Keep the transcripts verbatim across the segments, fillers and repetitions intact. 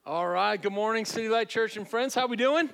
All right, good morning, City Light Church and friends. How we doing?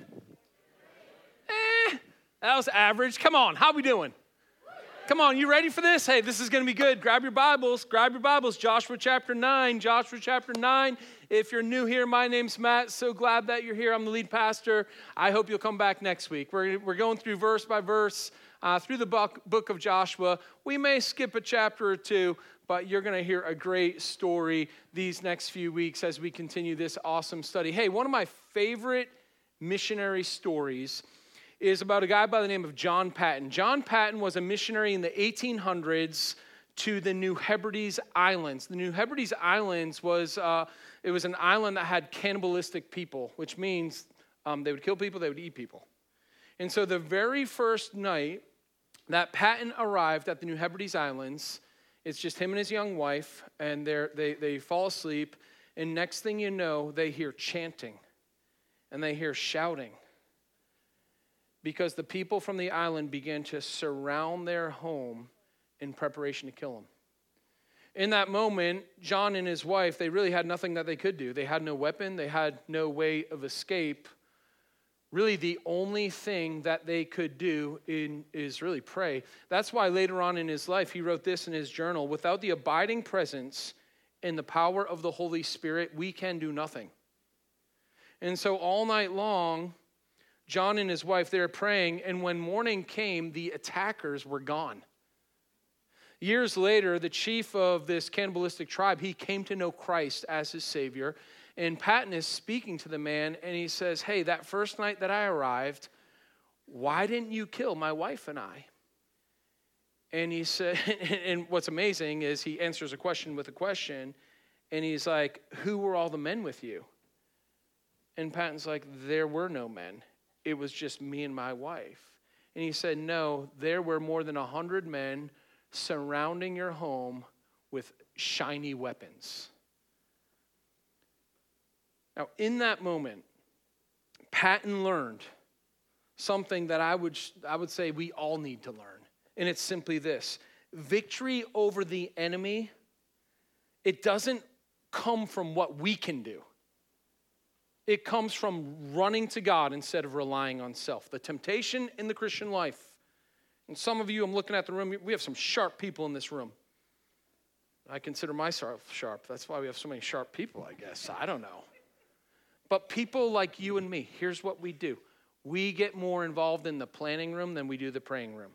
Eh, that was average. Come on, how we doing? Come on, you ready for this? Hey, this is going to be good. Grab your Bibles. Grab your Bibles. Joshua chapter nine. Joshua chapter nine. If you're new here, my name's Matt. So glad that you're here. I'm the lead pastor. I hope you'll come back next week. We're, we're going through verse by verse uh, through the book, book of Joshua. We may skip a chapter or two, but you're going to hear a great story these next few weeks as we continue this awesome study. Hey, one of my favorite missionary stories is about a guy by the name of John Paton. John Paton was a missionary in the eighteen hundreds to the New Hebrides Islands. The New Hebrides Islands was, uh, it was an island that had cannibalistic people, which means um, they would kill people, they would eat people. And so the very first night that Paton arrived at the New Hebrides Islands, it's just him and his young wife, and they're, they they fall asleep, and next thing you know, they hear chanting, and they hear shouting, because the people from the island began to surround their home in preparation to kill him. In that moment, John and his wife, they really had nothing that they could do. They had no weapon. They had no way of escape. Really, the only thing that they could do in, is really pray. That's why later on in his life, he wrote this in his journal: without the abiding presence and the power of the Holy Spirit, we can do nothing. And so all night long, John and his wife, they're praying, and when morning came, the attackers were gone. Years later, the chief of this cannibalistic tribe, he came to know Christ as his Savior. And Paton is speaking to the man, and he says, hey, that first night that I arrived, why didn't you kill my wife and I? And he said, and what's amazing is he answers a question with a question, and he's like, who were all the men with you? And Paton's like, there were no men. It was just me and my wife. And he said, no, there were more than a hundred men surrounding your home with shiny weapons. Now, in that moment, Paton learned something that I would, I would say we all need to learn. And it's simply this: victory over the enemy, it doesn't come from what we can do. It comes from running to God instead of relying on self. The temptation in the Christian life. And some of you, I'm looking at the room, we have some sharp people in this room. I consider myself sharp. That's why we have so many sharp people, I guess. I don't know. But people like you and me, here's what we do. We get more involved in the planning room than we do the praying room.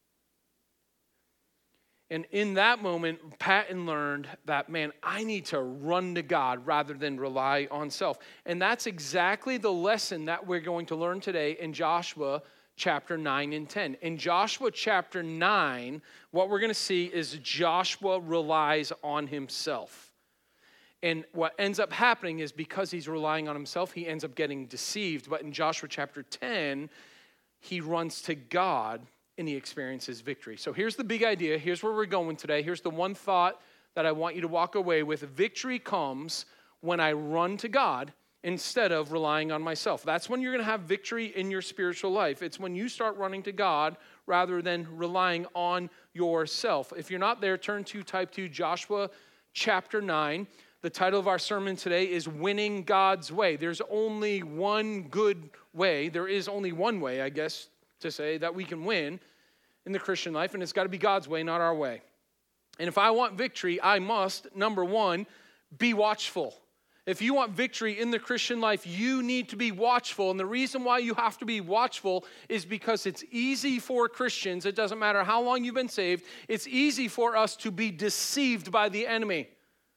And in that moment, Paton learned that, man, I need to run to God rather than rely on self. And that's exactly the lesson that we're going to learn today in Joshua chapter nine and ten. In Joshua chapter nine, what we're going to see is Joshua relies on himself. And what ends up happening is because he's relying on himself, he ends up getting deceived. But in Joshua chapter ten, he runs to God and he experiences victory. So here's the big idea. Here's where we're going today. Here's the one thought that I want you to walk away with. Victory comes when I run to God instead of relying on myself. That's when you're going to have victory in your spiritual life. It's when you start running to God rather than relying on yourself. If you're not there, turn to type two, Joshua chapter nine. The title of our sermon today is Winning God's Way. There's only one good way. There is only one way, I guess, to say that we can win in the Christian life, and it's got to be God's way, not our way. And if I want victory, I must, number one, be watchful. If you want victory in the Christian life, you need to be watchful. And the reason why you have to be watchful is because it's easy for Christians, it doesn't matter how long you've been saved, it's easy for us to be deceived by the enemy.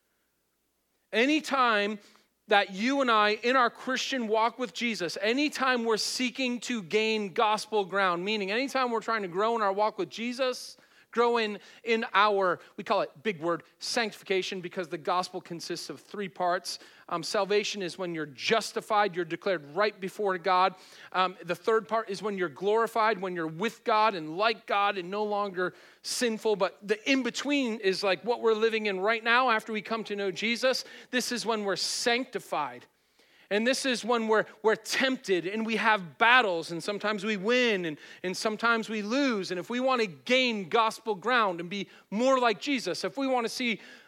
Anytime that you and I, in our Christian walk with Jesus, anytime we're seeking to gain gospel ground, meaning anytime we're trying to grow in our walk with Jesus, grow in, in our, we call it, big word, sanctification, because the gospel consists of three parts. Um, salvation is when you're justified, you're declared right before God. Um, the third part is when you're glorified, when you're with God and like God and no longer sinful. But the in-between is like what we're living in right now after we come to know Jesus. This is when we're sanctified. And this is when we're, we're tempted and we have battles, and sometimes we win and, and sometimes we lose. And if we want to gain gospel ground and be more like Jesus, if we want to see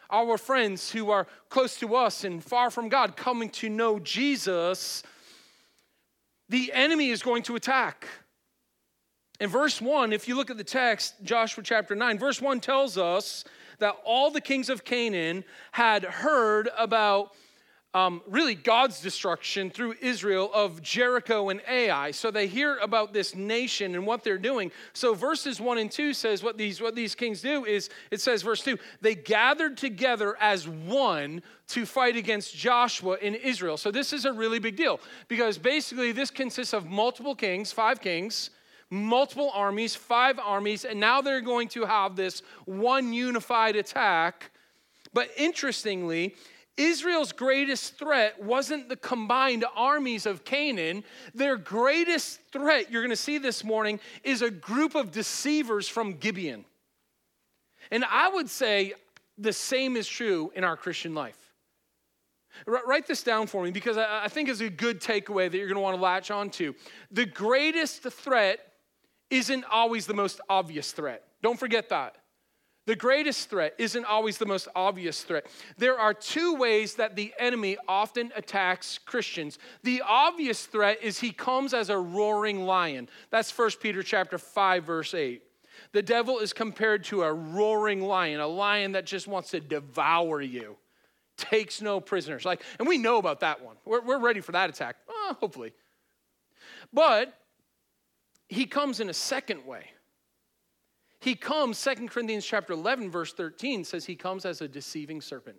our friends who are close to us and far from God coming to know Jesus, the enemy is going to attack. In verse one, if you look at the text, Joshua chapter nine, verse one tells us that all the kings of Canaan had heard about um, really God's destruction through Israel of Jericho and Ai. So they hear about this nation and what they're doing. So verses one and two says what these, what these kings do is, it says verse two, they gathered together as one to fight against Joshua in Israel. So this is a really big deal because basically this consists of multiple kings, five kings, multiple armies, five armies, and now they're going to have this one unified attack. But interestingly, Israel's greatest threat wasn't the combined armies of Canaan. Their greatest threat, you're going to see this morning, is a group of deceivers from Gibeon. And I would say the same is true in our Christian life. Write this down for me because I think it's a good takeaway that you're going to want to latch onto. The greatest threat isn't always the most obvious threat. Don't forget that. The greatest threat isn't always the most obvious threat. There are two ways that the enemy often attacks Christians. The obvious threat is he comes as a roaring lion. That's First Peter chapter five, verse eight. The devil is compared to a roaring lion, a lion that just wants to devour you, takes no prisoners. Like, and we know about that one. We're, we're ready for that attack, uh, hopefully. But he comes in a second way. He comes, Second Corinthians chapter eleven, verse thirteen says he comes as a deceiving serpent.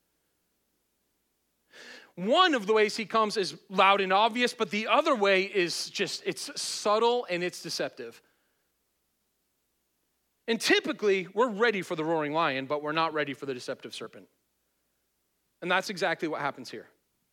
One of the ways he comes is loud and obvious, but the other way is just, it's subtle and it's deceptive. And typically, we're ready for the roaring lion, but we're not ready for the deceptive serpent. And that's exactly what happens here.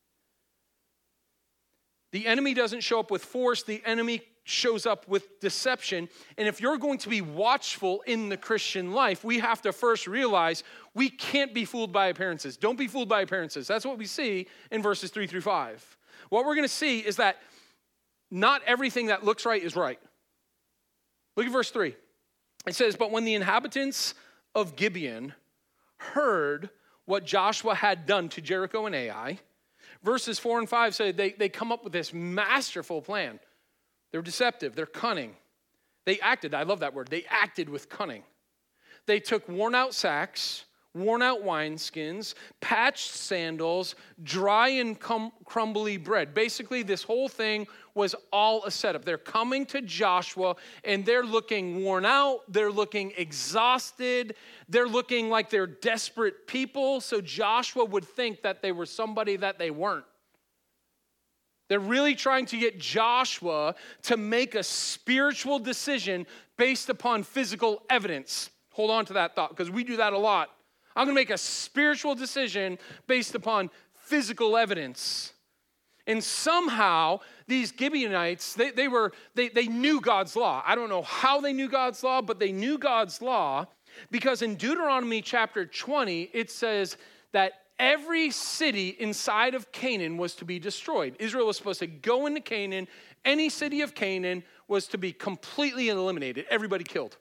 The enemy doesn't show up with force. The enemy shows up with deception. And if you're going to be watchful in the Christian life, we have to first realize we can't be fooled by appearances. Don't be fooled by appearances. That's what we see in verses three through five. What we're going to see is that not everything that looks right is right. Look at verse three. It says, but when the inhabitants of Gibeon heard what Joshua had done to Jericho and Ai, verses four and five say they, they come up with this masterful plan. They're deceptive. They're cunning. They acted. I love that word. They acted with cunning. They took worn out sacks, worn out wineskins, patched sandals, dry and cum- crumbly bread. Basically, this whole thing was all a setup. They're coming to Joshua and they're looking worn out. They're looking exhausted. They're looking like they're desperate people. So Joshua would think that they were somebody that they weren't. They're really trying to get Joshua to make a spiritual decision based upon physical evidence. Hold on to that thought because we do that a lot. I'm going to make a spiritual decision based upon physical evidence. And somehow these Gibeonites, they, they were they, they knew God's law. I don't know how they knew God's law, but they knew God's law because in Deuteronomy chapter twenty, it says that every city inside of Canaan was to be destroyed. Israel was supposed to go into Canaan. Any city of Canaan was to be completely eliminated. Everybody killed.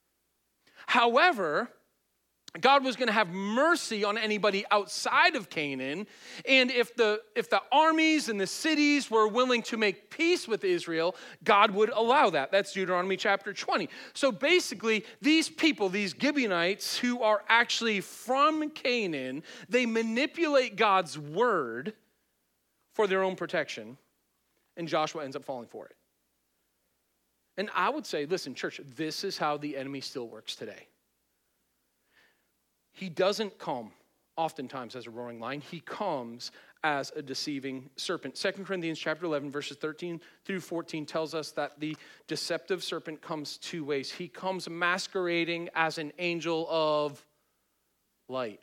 However, God was going to have mercy on anybody outside of Canaan. And if the, if the armies and the cities were willing to make peace with Israel, God would allow that. That's Deuteronomy chapter twenty. So basically, these people, these Gibeonites who are actually from Canaan, they manipulate God's word for their own protection. And Joshua ends up falling for it. And I would say, listen, church, this is how the enemy still works today. He doesn't come oftentimes as a roaring lion. He comes as a deceiving serpent. Second Corinthians chapter eleven, verses thirteen through fourteen tells us that the deceptive serpent comes two ways. He comes masquerading as an angel of light.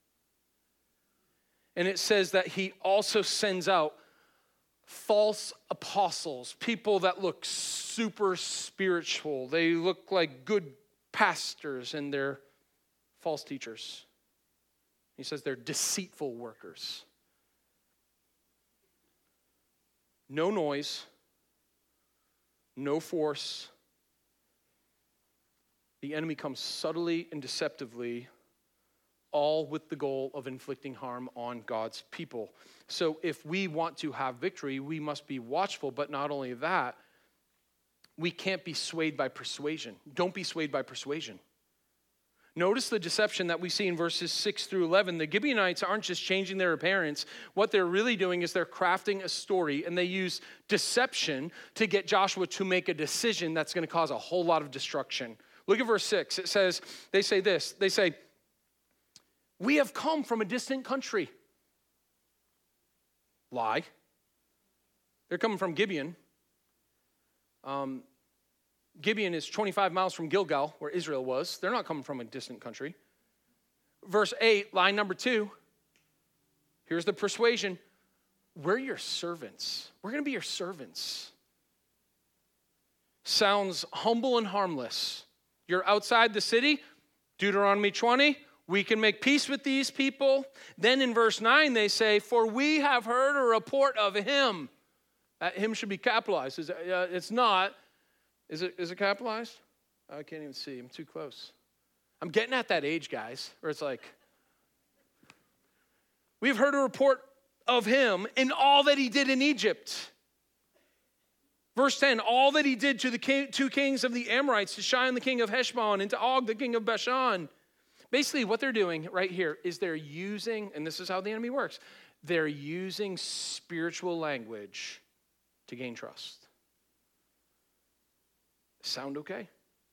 And it says that he also sends out false apostles, people that look super spiritual. They look like good pastors and they're false teachers. He says they're deceitful workers. No noise, no force. The enemy comes subtly and deceptively, all with the goal of inflicting harm on God's people. So if we want to have victory, we must be watchful, but not only that, we can't be swayed by persuasion. Don't be swayed by persuasion. Notice the deception that we see in verses six through eleven. The Gibeonites aren't just changing their appearance. What they're really doing is they're crafting a story, and they use deception to get Joshua to make a decision that's going to cause a whole lot of destruction. Look at verse six. It says, they say this. They say, we have come from a distant country. Lie. They're coming from Gibeon. Um, Gibeon is twenty-five miles from Gilgal, where Israel was. They're not coming from a distant country. Verse eight, line number two. Here's the persuasion. We're your servants. We're going to be your servants. Sounds humble and harmless. You're outside the city. Deuteronomy twenty. We can make peace with these people. Then in verse nine, they say, for we have heard a report of him. That him should be capitalized. Is it, uh, it's not. Is it, is it capitalized? I can't even see. I'm too close. I'm getting at that age, guys, where it's like, we've heard a report of him and all that he did in Egypt. Verse ten, all that he did to the king, two kings of the Amorites, to Sihon, the king of Heshbon, and to Og, the king of Bashan. Basically, what they're doing right here is they're using, and this is how the enemy works, they're using spiritual language to gain trust. Sound okay?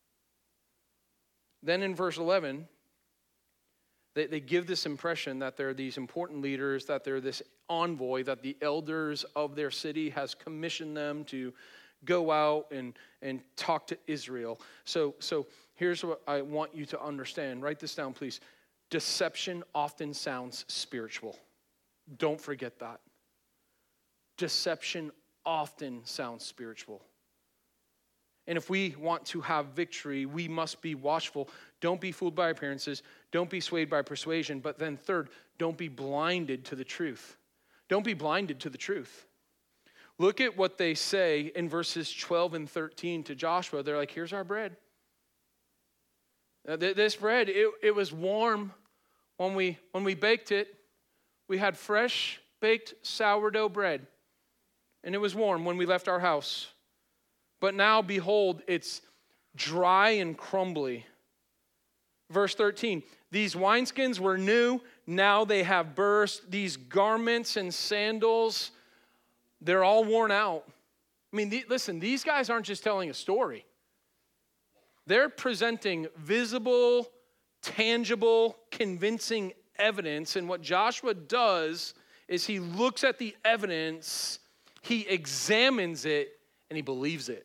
Then in verse eleven, they, they give this impression that they're these important leaders, that they're this envoy, that the elders of their city has commissioned them to go out and, and talk to Israel. So, so here's what I want you to understand. Write this down, please. Deception often sounds spiritual. Don't forget that. Deception often sounds spiritual. And if we want to have victory, we must be watchful. Don't be fooled by appearances. Don't be swayed by persuasion. But then third, don't be blinded to the truth. Don't be blinded to the truth. Look at what they say in verses twelve and thirteen to Joshua. They're like, here's our bread. Uh, th- this bread, it, it was warm when we, when we baked it. We had fresh baked sourdough bread. And it was warm when we left our house. But now, behold, it's dry and crumbly. Verse thirteen, these wineskins were new, now they have burst. These garments and sandals, they're all worn out. I mean, the, listen, these guys aren't just telling a story. They're presenting visible, tangible, convincing evidence. And what Joshua does is he looks at the evidence, he examines it, and he believes it.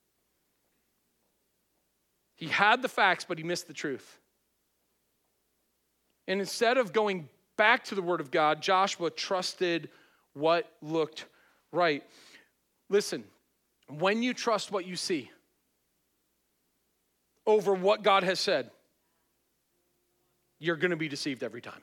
He had the facts, but he missed the truth. And instead of going back to the Word of God, Joshua trusted what looked right. Listen, when you trust what you see over what God has said, you're going to be deceived every time.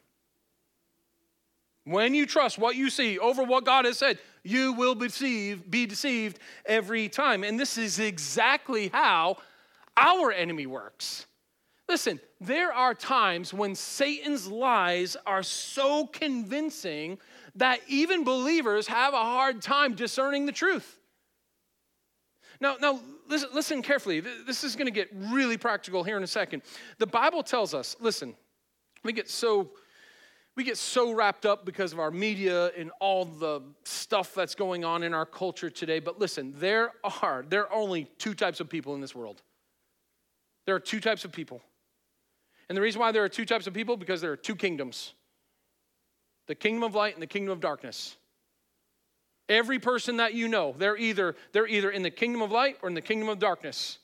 When you trust what you see over what God has said, you will be deceived, be deceived every time. And this is exactly how our enemy works. Listen, there are times when Satan's lies are so convincing that even believers have a hard time discerning the truth. Now, now listen, listen carefully. This is going to get really practical here in a second. The Bible tells us, listen, we get so we get so wrapped up because of our media and all the stuff that's going on in our culture today. But listen, there are there are only two types of people in this world. There are two types of people. And the reason why there are two types of people, because there are two kingdoms. The kingdom of light and the kingdom of darkness. Every person that you know, they're either, they're either in the kingdom of light or in the kingdom of darkness.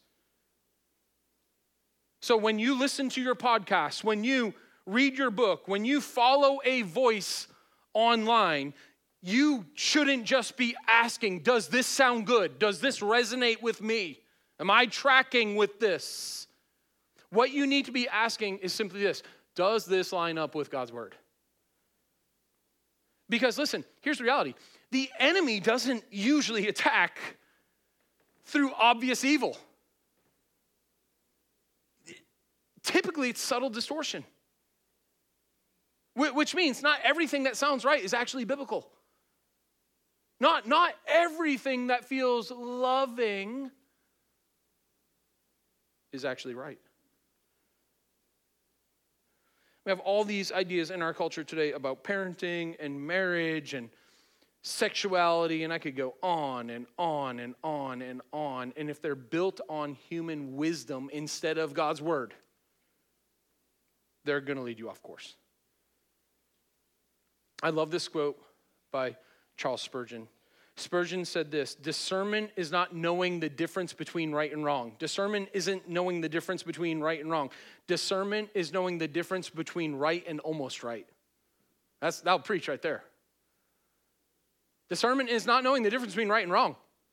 So when you listen to your podcast, when you read your book, when you follow a voice online, you shouldn't just be asking, does this sound good? Does this resonate with me? Am I tracking with this? What you need to be asking is simply this: does this line up with God's word? Because listen, here's the reality. The enemy doesn't usually attack through obvious evil. Typically, it's subtle distortion. Which means not everything that sounds right is actually biblical. Not, not everything that feels loving is actually right. We have all these ideas in our culture today about parenting and marriage and sexuality, and I could go on and on and on and on. And if they're built on human wisdom instead of God's word, they're going to lead you off course. I love this quote by Charles Spurgeon. Spurgeon said this: discernment is not knowing the difference between right and wrong. Discernment isn't knowing the difference between right and wrong. Discernment is knowing the difference between right and almost right. That's, that'll preach right there. Discernment is not knowing the difference between right and wrong.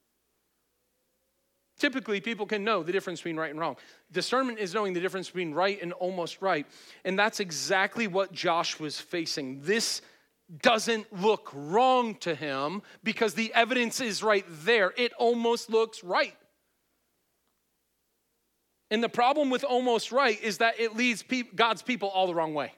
Typically, people can know the difference between right and wrong. Discernment is knowing the difference between right and almost right. And that's exactly what Josh was facing. This doesn't look wrong to him because the evidence is right there. It almost looks right. And the problem with almost right is that it leads pe- God's people all the wrong way.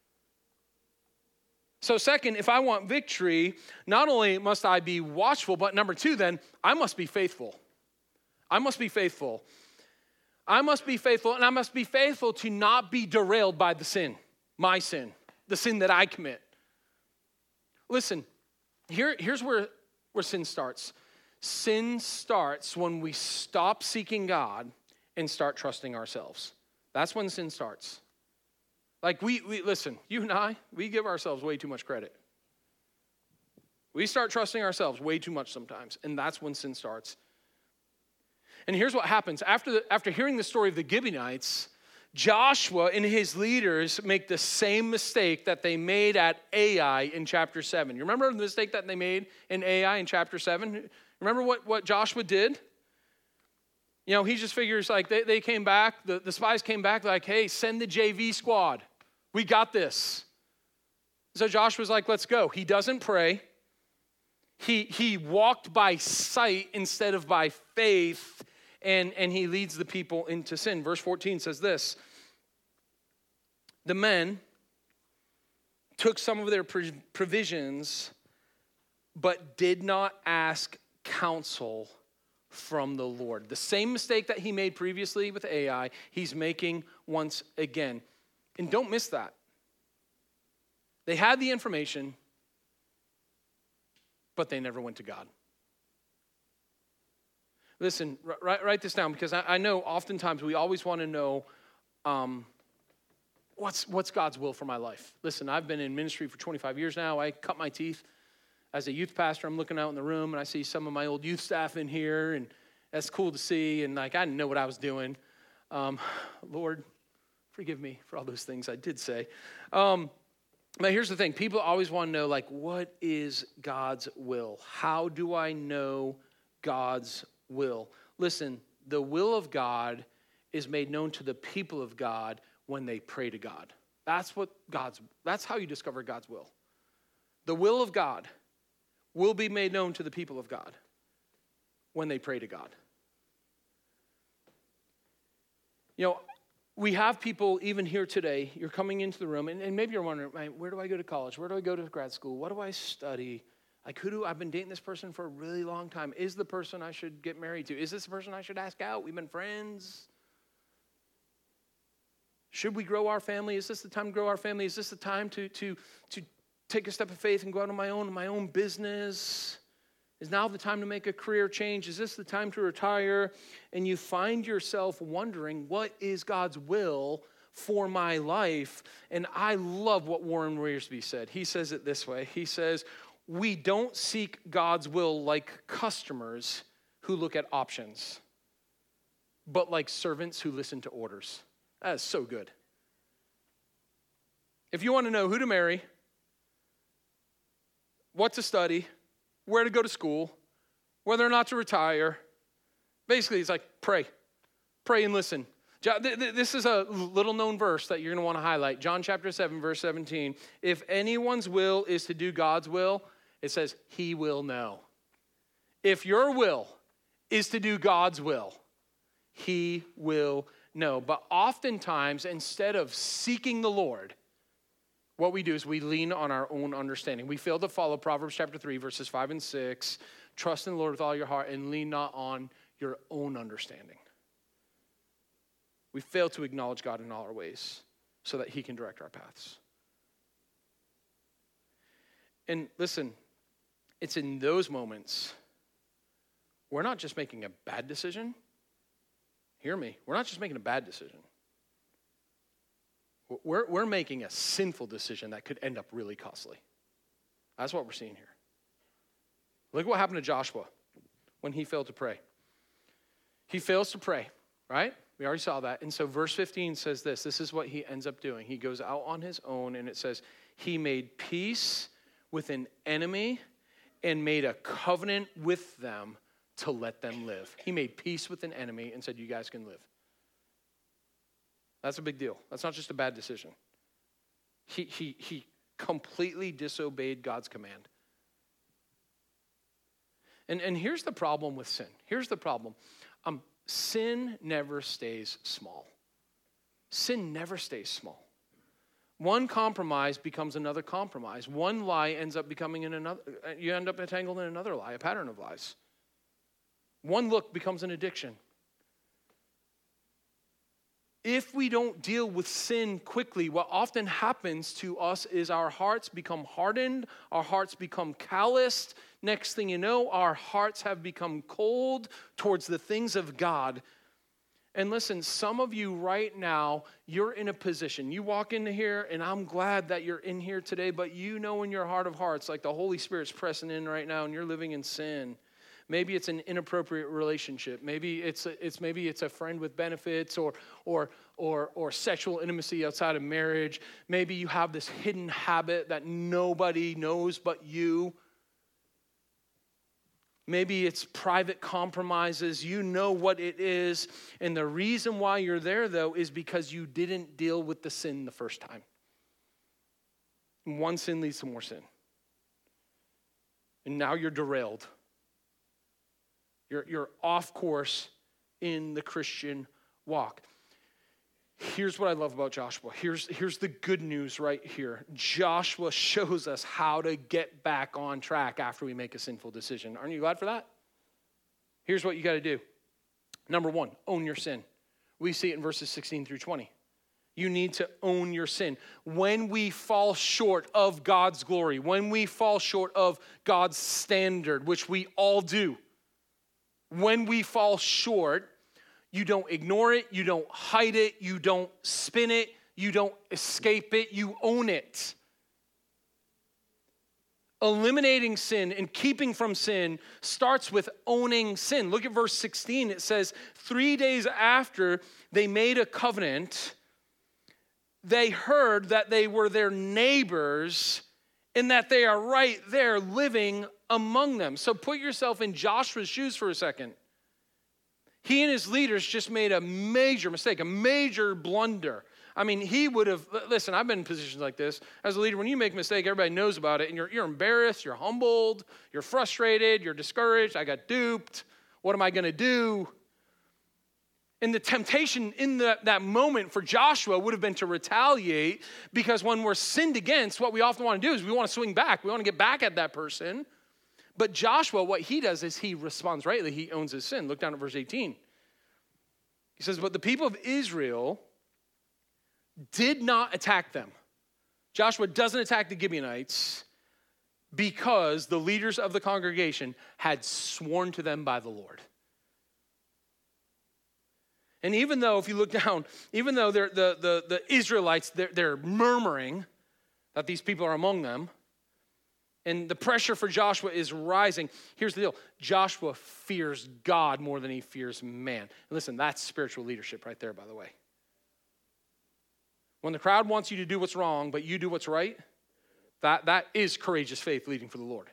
So second, if I want victory, not only must I be watchful, but number two, then I must be faithful. I must be faithful. I must be faithful, and I must be faithful to not be derailed by the sin, my sin, the sin that I commit. Listen, here, here's where, where sin starts. Sin starts when we stop seeking God and start trusting ourselves. That's when sin starts. Like we, we, listen, you and I, we give ourselves way too much credit. We start trusting ourselves way too much sometimes, and that's when sin starts. And here's what happens. After, the, after hearing the story of the Gibeonites, Joshua and his leaders make the same mistake that they made at Ai in chapter seven. You remember the mistake that they made in Ai in chapter seven? Remember what, what Joshua did? You know, he just figures like they, they came back, the, the spies came back like, hey, send the J V squad. We got this. So Joshua's like, let's go. He doesn't pray. He, he walked by sight instead of by faith. And, and he leads the people into sin. Verse fourteen says this: the men took some of their provisions, but did not ask counsel from the Lord. The same mistake that he made previously with Ai, he's making once again. And don't miss that. They had the information, but they never went to God. Listen, write, write this down, because I, I know oftentimes we always want to know um, what's, what's God's will for my life. Listen, I've been in ministry for twenty-five years now. I cut my teeth as a youth pastor. I'm looking out in the room, and I see some of my old youth staff in here, and that's cool to see. And like I didn't know what I was doing. Um, Lord, forgive me for all those things I did say. Um, but here's the thing. People always want to know, like, what is God's will? How do I know God's will? Listen, the will of God is made known to the people of God when they pray to God. That's what God's, that's how you discover God's will. The will of God will be made known to the people of God when they pray to God. You know, we have people even here today, you're coming into the room, and, and maybe you're wondering, where do I go to college? Where do I go to grad school? What do I study? Like, who do, I've been dating this person for a really long time. Is the person I should get married to? Is this the person I should ask out? We've been friends. Should we grow our family? Is this the time to grow our family? Is this the time to, to, to take a step of faith and go out on my own, my own business? Is now the time to make a career change? Is this the time to retire? And you find yourself wondering, what is God's will for my life? And I love what Warren Wiersbe said. He says it this way. He says, we don't seek God's will like customers who look at options, but like servants who listen to orders. That is so good. If you want to know who to marry, what to study, where to go to school, whether or not to retire, basically it's like pray. Pray and listen. This is a little known verse that you're going to want to highlight. John chapter seven, verse seventeen. If anyone's will is to do God's will, it says he will know. If your will is to do God's will, he will know. But oftentimes, instead of seeking the Lord, what we do is we lean on our own understanding. We fail to follow Proverbs chapter three, verses five and six. Trust in the Lord with all your heart and lean not on your own understanding. We fail to acknowledge God in all our ways so that he can direct our paths. And listen, it's in those moments we're not just making a bad decision. Hear me. We're not just making a bad decision. We're, we're making a sinful decision that could end up really costly. That's what we're seeing here. Look what happened to Joshua when he failed to pray. He fails to pray, right? We already saw that. And so verse fifteen says this. This is what he ends up doing. He goes out on his own, and it says, he made peace with an enemy and made a covenant with them to let them live. He made peace with an enemy and said, you guys can live. That's a big deal. That's not just a bad decision. He, he, he completely disobeyed God's command. And, and here's the problem with sin. Here's the problem. Um, sin never stays small. Sin never stays small. One compromise becomes another compromise. One lie ends up becoming in another. You end up entangled in another lie, a pattern of lies. One look becomes an addiction. If we don't deal with sin quickly, what often happens to us is our hearts become hardened, our hearts become calloused. Next thing you know, our hearts have become cold towards the things of God. And listen, some of you right now, you're in a position. You walk into here, and I'm glad that you're in here today, but you know in your heart of hearts, like the Holy Spirit's pressing in right now, and you're living in sin. Maybe it's an inappropriate relationship. Maybe it's a, it's maybe it's a friend with benefits or or or or sexual intimacy outside of marriage. Maybe you have this hidden habit that nobody knows but you. Maybe it's private compromises. You know what it is. And the reason why you're there, though, is because you didn't deal with the sin the first time. And one sin leads to more sin. And now you're derailed. You're, you're off course in the Christian walk. Here's what I love about Joshua. Here's, here's the good news right here. Joshua shows us how to get back on track after we make a sinful decision. Aren't you glad for that? Here's what you got to do. Number one, own your sin. We see it in verses sixteen through twenty. You need to own your sin. When we fall short of God's glory, when we fall short of God's standard, which we all do, when we fall short, you don't ignore it, you don't hide it, you don't spin it, you don't escape it, you own it. Eliminating sin and keeping from sin starts with owning sin. Look at verse sixteen. It says, three days after they made a covenant, they heard that they were their neighbors and that they are right there living among them. So put yourself in Joshua's shoes for a second. He and his leaders just made a major mistake, a major blunder. I mean, he would have, listen, I've been in positions like this. As a leader, when you make a mistake, everybody knows about it, and you're, you're embarrassed, you're humbled, you're frustrated, you're discouraged. I got duped. What am I going to do? And the temptation in the, that moment for Joshua would have been to retaliate, because when we're sinned against, what we often want to do is we want to swing back. We want to get back at that person. But Joshua, what he does is he responds rightly. He owns his sin. Look down at verse eighteen. He says, but the people of Israel did not attack them. Joshua doesn't attack the Gibeonites because the leaders of the congregation had sworn to them by the Lord. And even though, if you look down, even though they're, the, the, the Israelites, they're, they're murmuring that these people are among them, and the pressure for Joshua is rising. Here's the deal. Joshua fears God more than he fears man. And listen, that's spiritual leadership right there, by the way. When the crowd wants you to do what's wrong, but you do what's right, that, that is courageous faith leading for the Lord.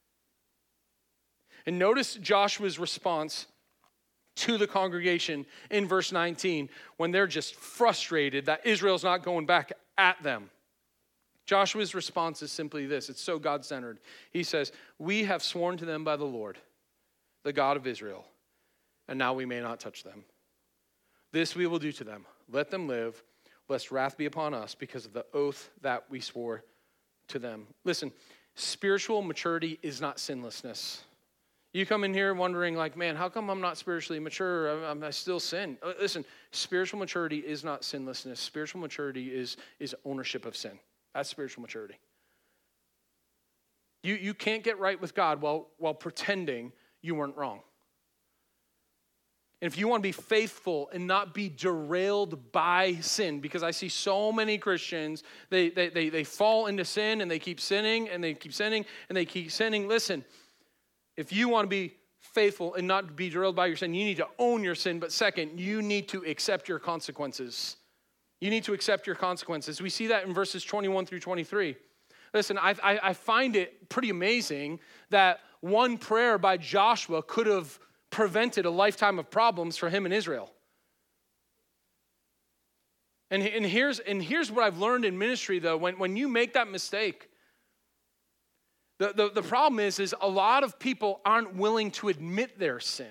And notice Joshua's response to the congregation in verse nineteen when they're just frustrated that Israel's not going back at them. Joshua's response is simply this. It's so God-centered. He says, we have sworn to them by the Lord, the God of Israel, and now we may not touch them. This we will do to them. Let them live. lest wrath be upon us because of the oath that we swore to them. Listen, spiritual maturity is not sinlessness. You come in here wondering like, man, how come I'm not spiritually mature? I'm, I still sin. Listen, spiritual maturity is not sinlessness. Spiritual maturity is, is ownership of sin. That's spiritual maturity. You, you can't get right with God while, while pretending you weren't wrong. And if you want to be faithful and not be derailed by sin, because I see so many Christians, they, they, they, they fall into sin and they keep sinning and they keep sinning and they keep sinning. Listen, if you want to be faithful and not be derailed by your sin, you need to own your sin. But second, you need to accept your consequences. You need to accept your consequences. We see that in verses twenty-one through twenty-three. Listen, I, I, I find it pretty amazing that one prayer by Joshua could have prevented a lifetime of problems for him and Israel. And, and, here's, and here's what I've learned in ministry, though. When, when you make that mistake, the, the, the problem is, is a lot of people aren't willing to admit their sin.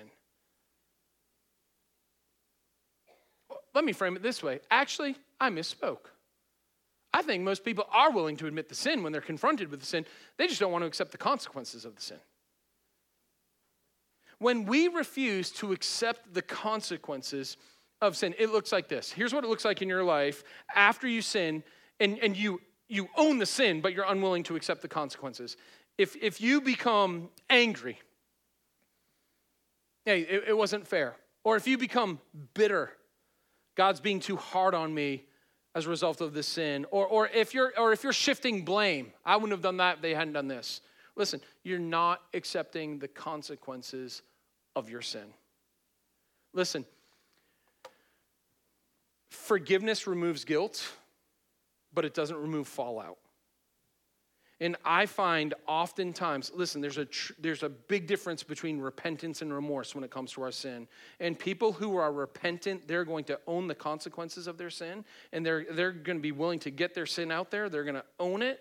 Let me frame it this way. Actually, I misspoke. I think most people are willing to admit the sin when they're confronted with the sin. They just don't want to accept the consequences of the sin. When we refuse to accept the consequences of sin, it looks like this. Here's what it looks like in your life after you sin, and, and you, you own the sin, but you're unwilling to accept the consequences. If, if you become angry, hey, it, it wasn't fair. Or if you become bitter, God's being too hard on me as a result of this sin. Or, or, if you're, or if you're shifting blame, I wouldn't have done that if they hadn't done this. Listen, you're not accepting the consequences of your sin. Listen, forgiveness removes guilt, but it doesn't remove fallout. And I find oftentimes, listen, there's a tr- there's a big difference between repentance and remorse when it comes to our sin. And people who are repentant, they're going to own the consequences of their sin, and they're they're going to be willing to get their sin out there. They're going to own it.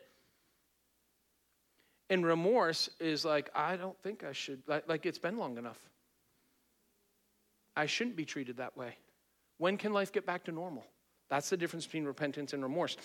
And remorse is like, I don't think I should, like, like it's been long enough. I shouldn't be treated that way. When can life get back to normal? That's the difference between repentance and remorse.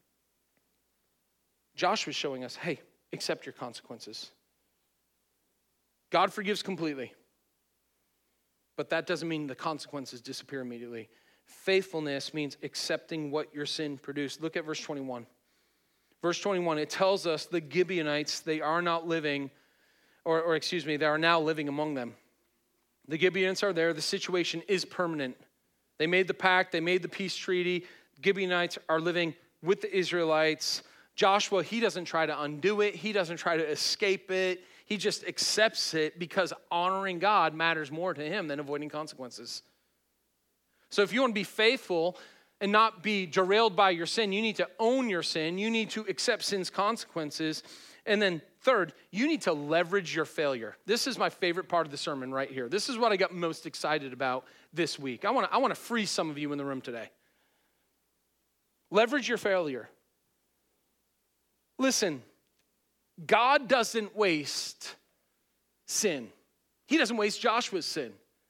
Joshua's showing us, hey, accept your consequences. God forgives completely, but that doesn't mean the consequences disappear immediately. Faithfulness means accepting what your sin produced. Look at verse twenty-one. Verse twenty-one, it tells us the Gibeonites, they are not living, or, or excuse me, they are now living among them. The Gibeonites are there. The situation is permanent. They made the pact. They made the peace treaty. Gibeonites are living with the Israelites. Joshua, he doesn't try to undo it. He doesn't try to escape it. He just accepts it because honoring God matters more to him than avoiding consequences. So if you want to be faithful and not be derailed by your sin, you need to own your sin. You need to accept sin's consequences. And then third, you need to leverage your failure. This is my favorite part of the sermon right here. This is what I got most excited about this week. I want to I want to free some of you in the room today. Leverage your failure. Listen, God doesn't waste sin. He doesn't waste Joshua's sin.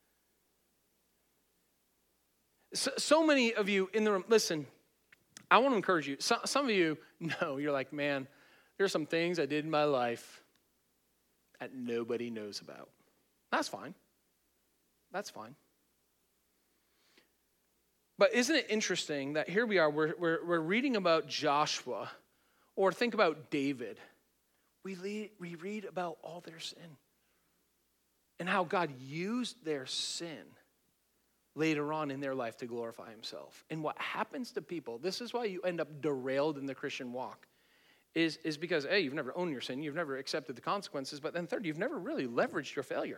So, so many of you in the room, listen, I want to encourage you. So, some of you know, you're like, man, there's some things I did in my life that nobody knows about. That's fine. That's fine. But isn't it interesting that here we are, we're, we're, we're reading about Joshua, or think about David. We, lead, we read about all their sin and how God used their sin later on in their life to glorify himself. And what happens to people, this is why you end up derailed in the Christian walk, is, is because, A, you've never owned your sin, you've never accepted the consequences, but then third, you've never really leveraged your failure.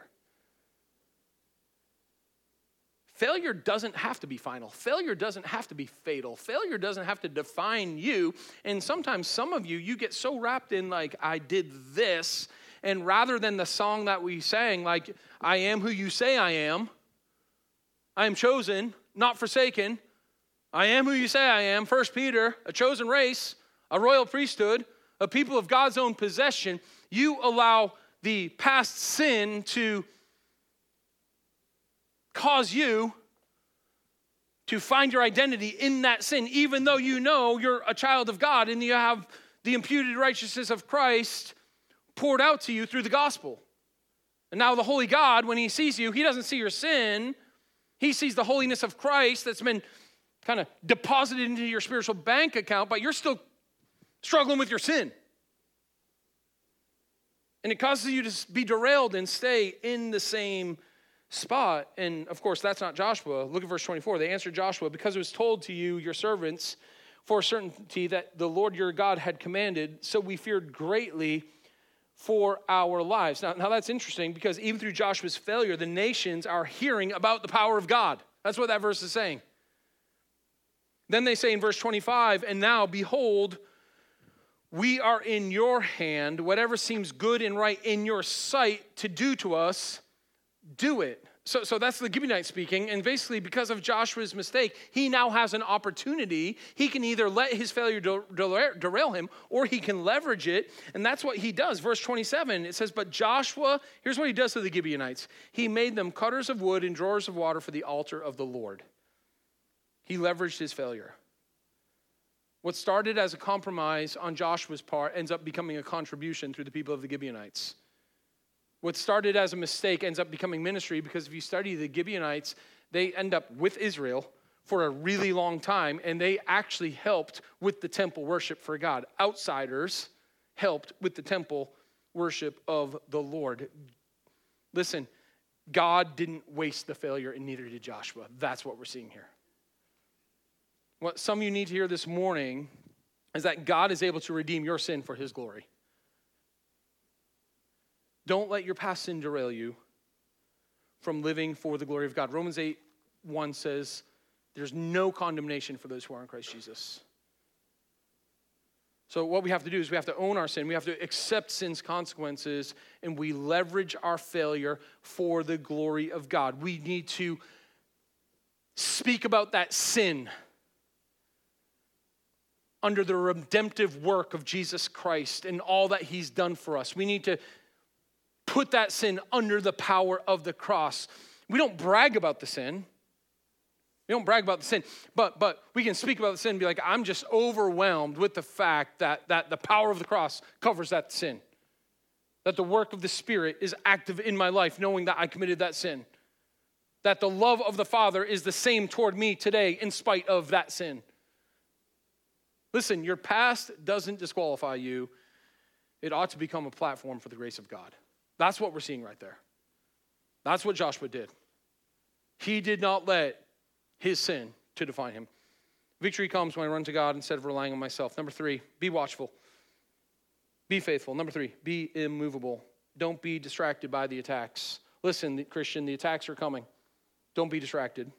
Failure doesn't have to be final. Failure doesn't have to be fatal. Failure doesn't have to define you. And sometimes some of you, you get so wrapped in like, I did this, and rather than the song that we sang, like, I am who you say I am, I am chosen, not forsaken. I am who you say I am. First Peter, a chosen race, a royal priesthood, a people of God's own possession. You allow the past sin to cause you to find your identity in that sin, even though you know you're a child of God and you have the imputed righteousness of Christ poured out to you through the gospel. And now the holy God, when he sees you, he doesn't see your sin. He sees the holiness of Christ that's been kind of deposited into your spiritual bank account, but you're still struggling with your sin. And it causes you to be derailed and stay in the same spot. And of course, that's not Joshua. Look at verse twenty-four. They answered Joshua, because it was told to you, your servants, for certainty that the Lord your God had commanded, so we feared greatly for our lives. Now, now that's interesting, because even through Joshua's failure, the nations are hearing about the power of God. That's what that verse is saying. Then they say in verse twenty-five, and now, behold, we are in your hand. Whatever seems good and right in your sight to do to us, do it. So, so that's the Gibeonites speaking. And basically, because of Joshua's mistake, he now has an opportunity. He can either let his failure derail him, or he can leverage it. And that's what he does. Verse twenty-seven, it says, but Joshua, here's what he does to the Gibeonites. He made them cutters of wood and drawers of water for the altar of the Lord. He leveraged his failure. What started as a compromise on Joshua's part ends up becoming a contribution through the people of the Gibeonites. What started as a mistake ends up becoming ministry, because if you study the Gibeonites, they end up with Israel for a really long time, and they actually helped with the temple worship for God. Outsiders helped with the temple worship of the Lord. Listen, God didn't waste the failure, and neither did Joshua. That's what we're seeing here. What some of you need to hear this morning is that God is able to redeem your sin for his glory. Don't let your past sin derail you from living for the glory of God. Romans eight one says, there's no condemnation for those who are in Christ Jesus. So what we have to do is we have to own our sin. We have to accept sin's consequences, and we leverage our failure for the glory of God. We need to speak about that sin under the redemptive work of Jesus Christ and all that he's done for us. We need to put that sin under the power of the cross. We don't brag about the sin. We don't brag about the sin, but but we can speak about the sin and be like, I'm just overwhelmed with the fact that, that the power of the cross covers that sin. That the work of the Spirit is active in my life, knowing that I committed that sin. That the love of the Father is the same toward me today in spite of that sin. Listen, your past doesn't disqualify you. It ought to become a platform for the grace of God. That's what we're seeing right there. That's what Joshua did. He did not let his sin to define him. Victory comes when I run to God instead of relying on myself. Number three, be watchful. Be faithful. Number three, be immovable. Don't be distracted by the attacks. Listen, Christian, the attacks are coming. Don't be distracted.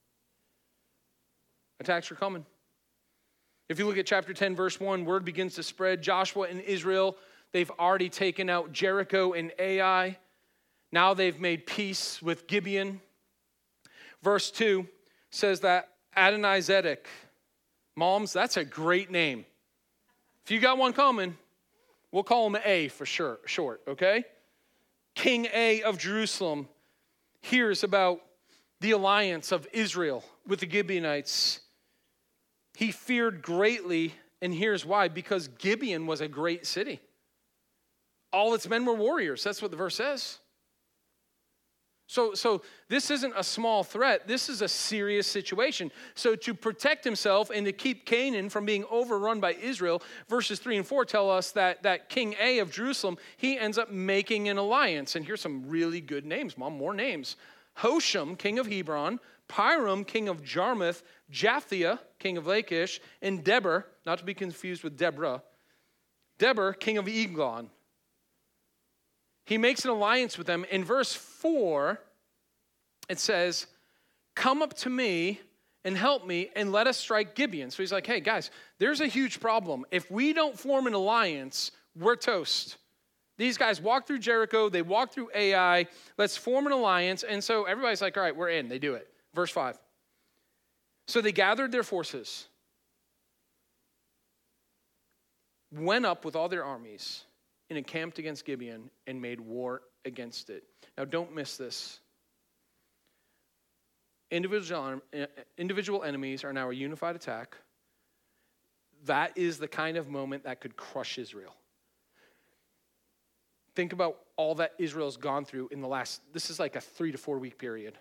Attacks are coming. If you look at chapter ten, verse one, word begins to spread. Joshua and Israel, they've already taken out Jericho and Ai. Now they've made peace with Gibeon. Verse two says that Adonizedek, moms, that's a great name. If you got one coming, we'll call him A for sure, short, okay? King A of Jerusalem hears about the alliance of Israel with the Gibeonites. He feared greatly, and here's why. Because Gibeon was a great city. All its men were warriors. That's what the verse says. So, so this isn't a small threat. This is a serious situation. So to protect himself and to keep Canaan from being overrun by Israel, verses three and four tell us that, that King A of Jerusalem, he ends up making an alliance. And here's some really good names, Mom, more names. Hosham, king of Hebron, Piram, king of Jarmuth, Japhia, king of Lachish, and Deber, not to be confused with Deborah, Deber, king of Eglon. He makes an alliance with them. In verse four, it says, come up to me and help me and let us strike Gibeon. So he's like, hey, guys, there's a huge problem. If we don't form an alliance, we're toast. These guys walk through Jericho. They walk through Ai. Let's form an alliance. And so everybody's like, all right, we're in. They do it. Verse five. So they gathered their forces, went up with all their armies, and encamped against Gibeon and made war against it. Now, don't miss this. individual, individual enemies are now a unified attack. That is the kind of moment that could crush Israel. Think about all that Israel's gone through in the last, this is like a three to four week period.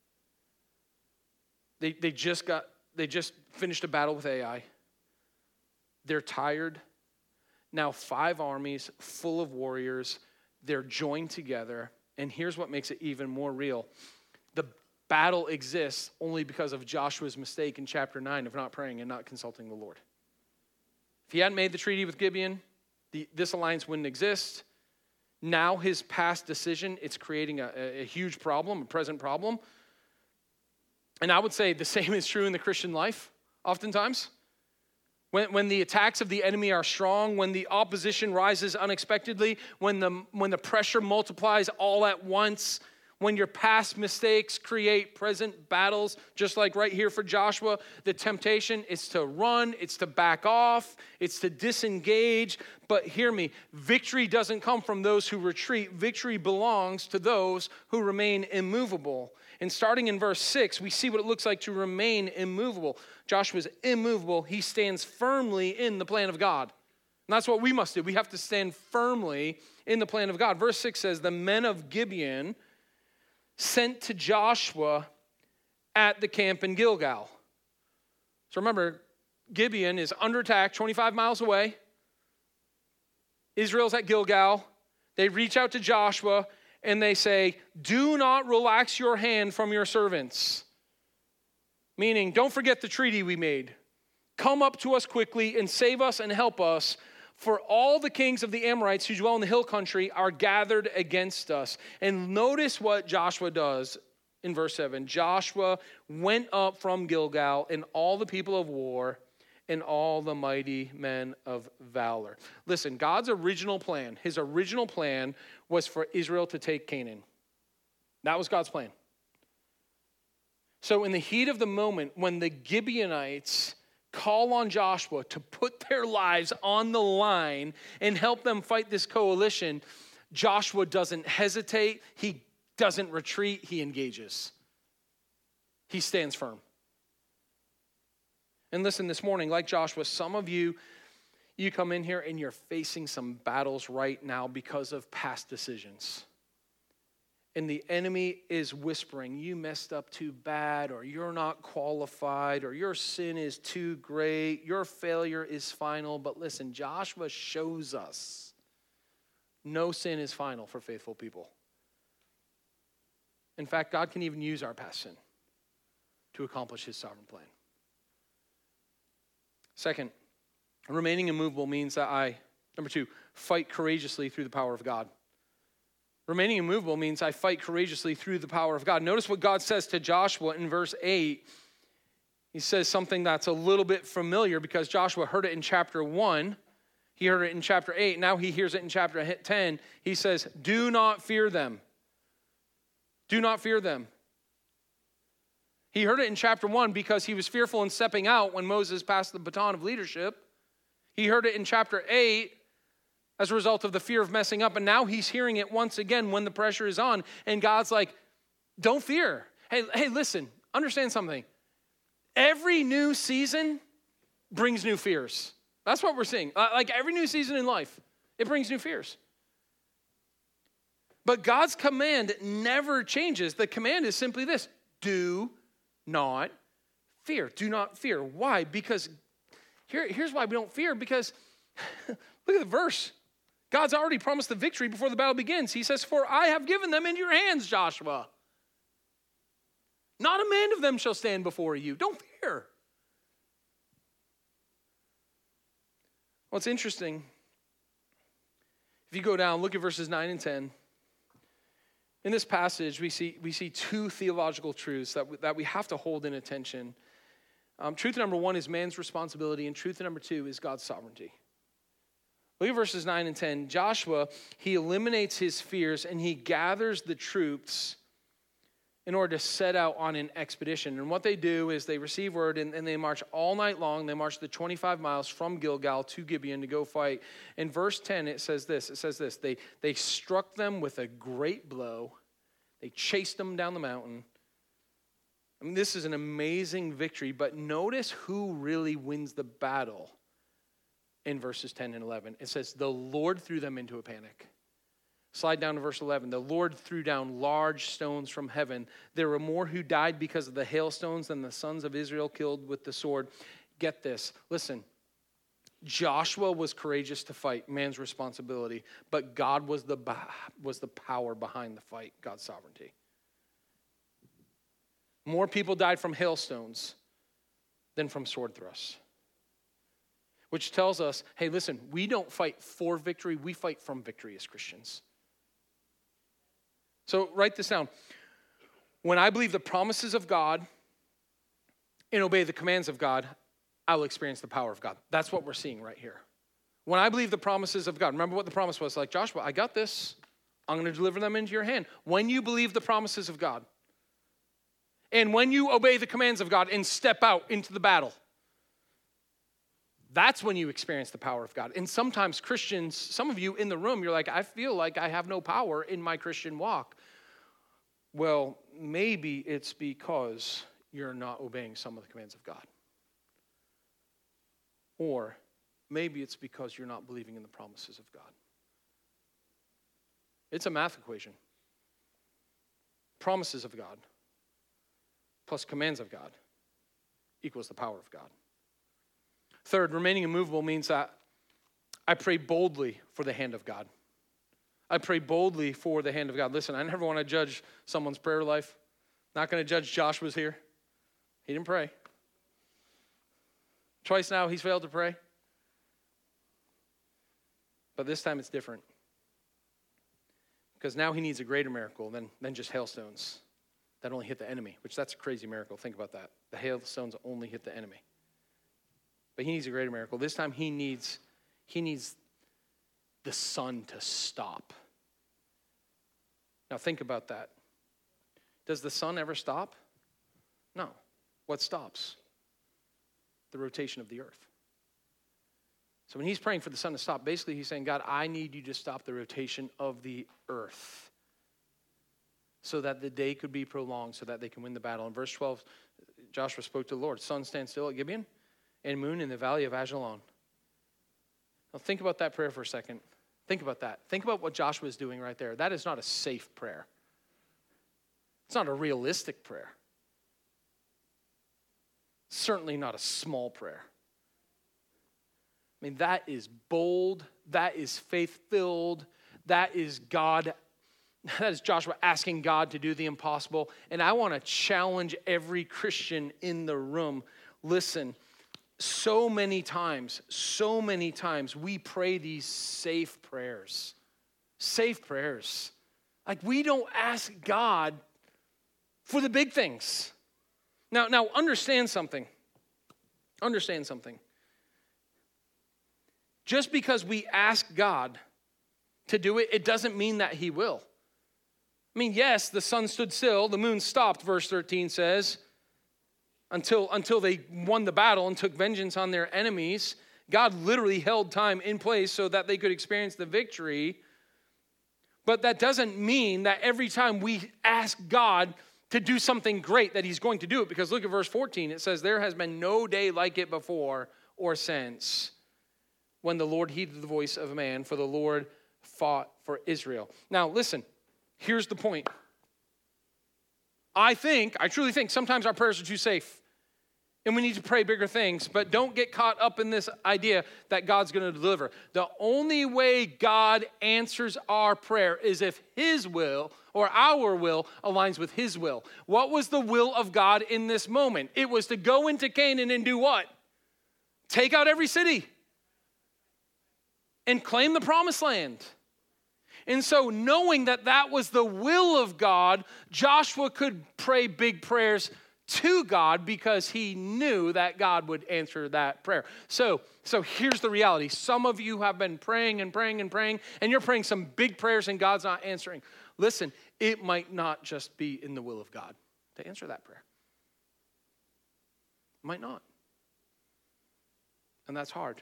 They, they just got, they just finished a battle with Ai. They're tired. Now five armies full of warriors. They're joined together. And here's what makes it even more real. The battle exists only because of Joshua's mistake in chapter nine of not praying and not consulting the Lord. If he hadn't made the treaty with Gibeon, the, this alliance wouldn't exist. Now his past decision, it's creating a, a huge problem, a present problem. And I would say the same is true in the Christian life, oftentimes. When, when the attacks of the enemy are strong, when the opposition rises unexpectedly, when the, when the pressure multiplies all at once, when your past mistakes create present battles, just like right here for Joshua, the temptation is to run, it's to back off, it's to disengage. But hear me, victory doesn't come from those who retreat. Victory belongs to those who remain immovable. And starting in verse six, we see what it looks like to remain immovable. Joshua's immovable. He stands firmly in the plan of God. And that's what we must do. We have to stand firmly in the plan of God. Verse six says, the men of Gibeon sent to Joshua at the camp in Gilgal. So remember, Gibeon is under attack, twenty-five miles away. Israel's at Gilgal. They reach out to Joshua and they say, do not relax your hand from your servants. Meaning, don't forget the treaty we made. Come up to us quickly and save us and help us. For all the kings of the Amorites who dwell in the hill country are gathered against us. And notice what Joshua does in verse seven. Joshua went up from Gilgal, and all the people of war, and all the mighty men of valor. Listen, God's original plan, his original plan was for Israel to take Canaan. That was God's plan. So in the heat of the moment, when the Gibeonites call on Joshua to put their lives on the line and help them fight this coalition, Joshua doesn't hesitate. He doesn't retreat. He engages. He stands firm. And listen, this morning, like Joshua, some of you, you come in here and you're facing some battles right now because of past decisions. And the enemy is whispering, you messed up too bad, or you're not qualified, or your sin is too great, your failure is final. But listen, Joshua shows us no sin is final for faithful people. In fact, God can even use our past sin to accomplish his sovereign plan. Second, remaining immovable means that I, number two, fight courageously through the power of God. Remaining immovable means I fight courageously through the power of God. Notice what God says to Joshua in verse eight. He says something that's a little bit familiar because Joshua heard it in chapter one. He heard it in chapter eight. Now he hears it in chapter ten. He says, do not fear them. Do not fear them. He heard it in chapter one because he was fearful in stepping out when Moses passed the baton of leadership. He heard it in chapter eight as a result of the fear of messing up. And now he's hearing it once again when the pressure is on. And God's like, don't fear. Hey, hey, listen, understand something. Every new season brings new fears. That's what we're seeing. Like every new season in life, it brings new fears. But God's command never changes. The command is simply this: do not fear. Do not fear. Why? Because here, here's why we don't fear. Because look at the verse. God's already promised the victory before the battle begins. He says, for I have given them into your hands, Joshua. Not a man of them shall stand before you. Don't fear. What's interesting, if you go down, look at verses nine and ten. In this passage, we see, we see two theological truths that we, that we have to hold in attention. Um, truth number one is man's responsibility, and truth number two is God's sovereignty. Look at verses nine and ten. Joshua, he eliminates his fears, and he gathers the troops in order to set out on an expedition. And what they do is they receive word, and, and they march all night long. They march the twenty-five miles from Gilgal to Gibeon to go fight. In verse ten, it says this. It says this. They, they struck them with a great blow. They chased them down the mountain. I mean, this is an amazing victory, but notice who really wins the battle in verses ten and eleven. It says, the Lord threw them into a panic. Slide down to verse eleven. The Lord threw down large stones from heaven. There were more who died because of the hailstones than the sons of Israel killed with the sword. Get this. Listen. Joshua was courageous to fight, man's responsibility, but God was the was the power behind the fight, God's sovereignty. More people died from hailstones than from sword thrusts. Which tells us, hey, listen, we don't fight for victory, we fight from victory as Christians. So write this down. When I believe the promises of God and obey the commands of God, I will experience the power of God. That's what we're seeing right here. When I believe the promises of God, remember what the promise was, like, Joshua, I got this. I'm going to deliver them into your hand. When you believe the promises of God, and when you obey the commands of God and step out into the battle, that's when you experience the power of God. And sometimes Christians, some of you in the room, you're like, I feel like I have no power in my Christian walk. Well, maybe it's because you're not obeying some of the commands of God. Or maybe it's because you're not believing in the promises of God. It's a math equation. Promises of God plus commands of God equals the power of God. Third, remaining immovable means that I pray boldly for the hand of God. I pray boldly for the hand of God. Listen, I never want to judge someone's prayer life. Not going to judge Joshua's here. He didn't pray. Twice now he's failed to pray. But this time it's different. Because now he needs a greater miracle than, than just hailstones that only hit the enemy, which that's a crazy miracle. Think about that. The hailstones only hit the enemy. But he needs a greater miracle. This time he needs, he needs the sun to stop. Now think about that. Does the sun ever stop? No. What stops? The rotation of the earth. So when he's praying for the sun to stop, basically he's saying, God, I need you to stop the rotation of the earth so that the day could be prolonged, so that they can win the battle. In verse twelve, Joshua spoke to the Lord, sun stand still at Gibeon and moon in the valley of Ajalon. Now think about that prayer for a second. Think about that. Think about what Joshua is doing right there. That is not a safe prayer. It's not a realistic prayer. Certainly not a small prayer. I mean, that is bold. That is faith-filled. That is God. That is Joshua asking God to do the impossible. And I want to challenge every Christian in the room. Listen, so many times, so many times we pray these safe prayers. Safe prayers. Like we don't ask God for the big things. Now, now understand something. Understand something. Just because we ask God to do it, it doesn't mean that he will. I mean, yes, the sun stood still, the moon stopped, verse thirteen says, until, until they won the battle and took vengeance on their enemies. God literally held time in place so that they could experience the victory. But that doesn't mean that every time we ask God to do something great that he's going to do it. Because look at verse fourteen. It says, there has been no day like it before or since when the Lord heeded the voice of a man, for the Lord fought for Israel. Now, listen, here's the point. I think, I truly think sometimes our prayers are too safe. And we need to pray bigger things, but don't get caught up in this idea that God's going to deliver. The only way God answers our prayer is if his will or our will aligns with his will. What was the will of God in this moment? It was to go into Canaan and do what? Take out every city and claim the promised land. And so knowing that that was the will of God, Joshua could pray big prayers to God because he knew that God would answer that prayer. So, so here's the reality. Some of you have been praying and praying and praying, and you're praying some big prayers and God's not answering. Listen, it might not just be in the will of God to answer that prayer. It might not. And that's hard.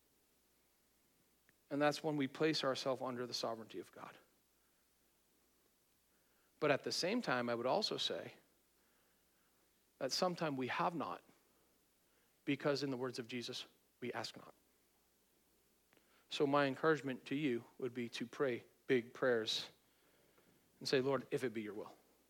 And that's when we place ourselves under the sovereignty of God. But at the same time, I would also say that sometimes we have not, because in the words of Jesus, we ask not. So my encouragement to you would be to pray big prayers and say, Lord, if it be your will.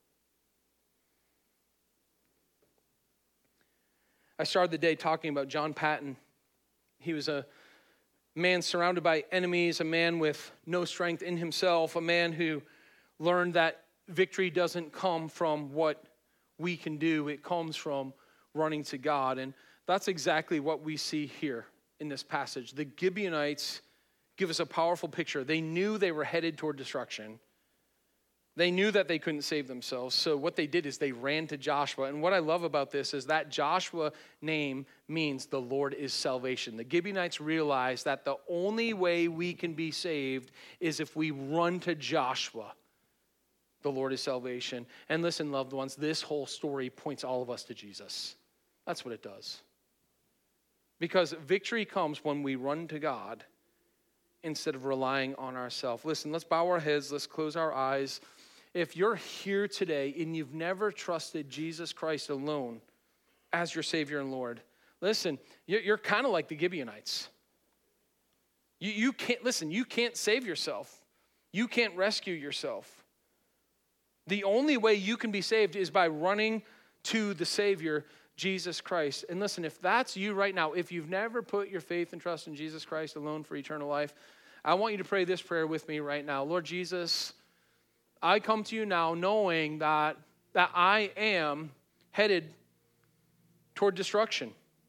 I started the day talking about John Patton. He was a man surrounded by enemies, a man with no strength in himself, a man who learned that victory doesn't come from what we can do. It comes from running to God. And that's exactly what we see here in this passage. The Gibeonites give us a powerful picture. They knew they were headed toward destruction. They knew that they couldn't save themselves. So what they did is they ran to Joshua. And what I love about this is that Joshua name means the Lord is salvation. The Gibeonites realized that the only way we can be saved is if we run to Joshua. The Lord is salvation. And listen, loved ones, this whole story points all of us to Jesus. That's what it does. Because victory comes when we run to God instead of relying on ourselves. Listen, let's bow our heads. Let's close our eyes. If you're here today and you've never trusted Jesus Christ alone as your Savior and Lord, listen, you're, you're kind of like the Gibeonites. You, you can't, listen, you can't save yourself. You can't rescue yourself. The only way you can be saved is by running to the Savior, Jesus Christ. And listen, if that's you right now, if you've never put your faith and trust in Jesus Christ alone for eternal life, I want you to pray this prayer with me right now. Lord Jesus, I come to you now knowing that, that I am headed toward destruction.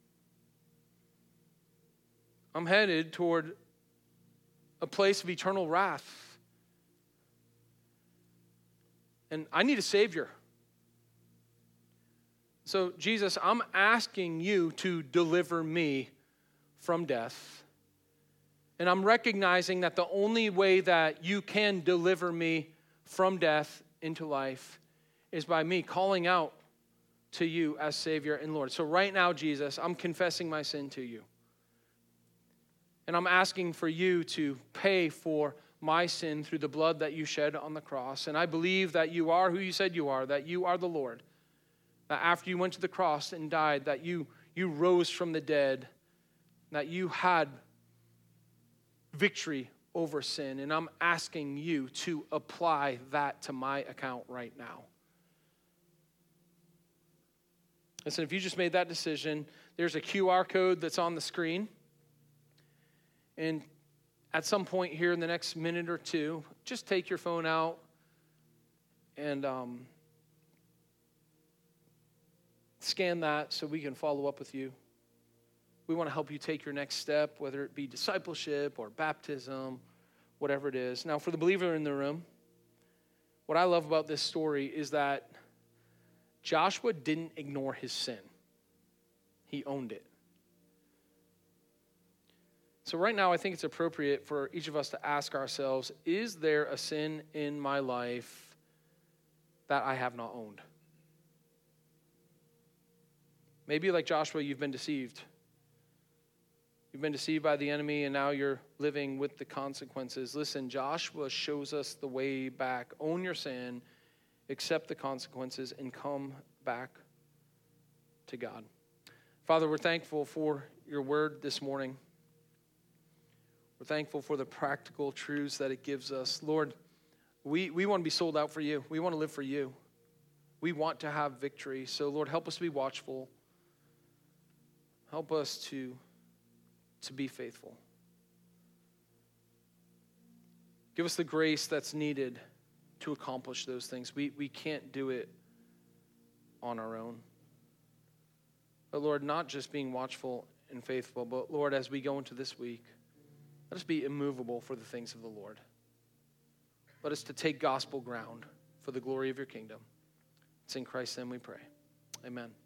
I'm headed toward a place of eternal wrath. And I need a Savior. So, Jesus, I'm asking you to deliver me from death. And I'm recognizing that the only way that you can deliver me from death into life is by me calling out to you as Savior and Lord. So right now, Jesus, I'm confessing my sin to you. And I'm asking for you to pay for my sin through the blood that you shed on the cross. And I believe that you are who you said you are, that you are the Lord. That after you went to the cross and died, that you, you rose from the dead, that you had victory over sin. And I'm asking you to apply that to my account right now. Listen, if you just made that decision, there's a Q R code that's on the screen. And at some point here in the next minute or two, just take your phone out and um, scan that so we can follow up with you. We want to help you take your next step, whether it be discipleship or baptism, whatever it is. Now, for the believer in the room, what I love about this story is that Joshua didn't ignore his sin. He owned it. So right now, I think it's appropriate for each of us to ask ourselves, is there a sin in my life that I have not owned? Maybe like Joshua, you've been deceived. You've been deceived by the enemy, and now you're living with the consequences. Listen, Joshua shows us the way back. Own your sin, accept the consequences, and come back to God. Father, we're thankful for your word this morning. We're thankful for the practical truths that it gives us. Lord, we, we want to be sold out for you. We want to live for you. We want to have victory. So, Lord, help us to be watchful. Help us to, to be faithful. Give us the grace that's needed to accomplish those things. We, we can't do it on our own. But, Lord, not just being watchful and faithful, but, Lord, as we go into this week, let us be immovable for the things of the Lord. Let us to take gospel ground for the glory of your kingdom. It's in Christ's name we pray. Amen.